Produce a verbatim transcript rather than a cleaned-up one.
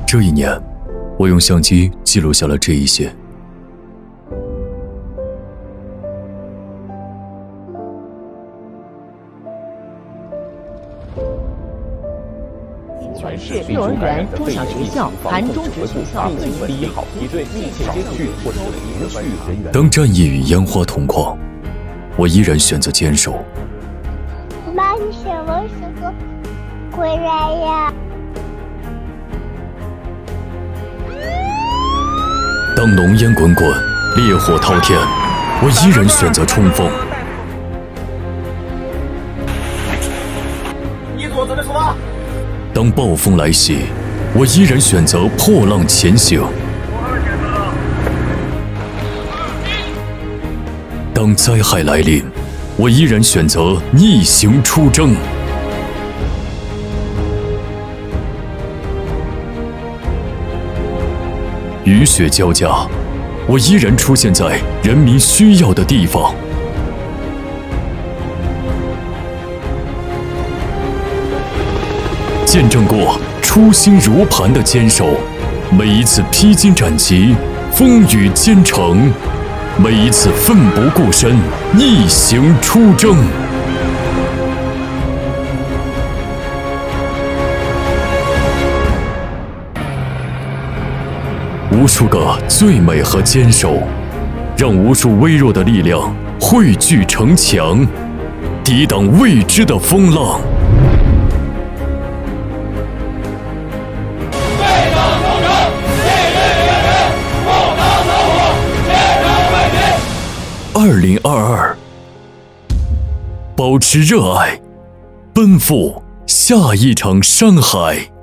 这一年，我用相机记录下了这一些。 全市幼儿园、中小学校、含中职学校第一好梯队密切接触或者是连续人员。 当战役与烟花同框，我依然选择坚守。 妈，你什么时候回来呀？ 当浓烟滚滚，烈火滔天，我依然选择冲锋。 一组准备出发。 当暴风来袭，我依然选择破浪前行。当灾害来临，我依然选择逆行出征。雨雪交加，我依然出现在人民需要的地方。见证过初心如磐的坚守，每一次披荆斩棘、风雨兼程，每一次奋不顾身、逆行出征。无数个最美和坚守，让无数微弱的力量汇聚成强，抵挡未知的风浪。二零二二，保持热爱，奔赴下一场山海。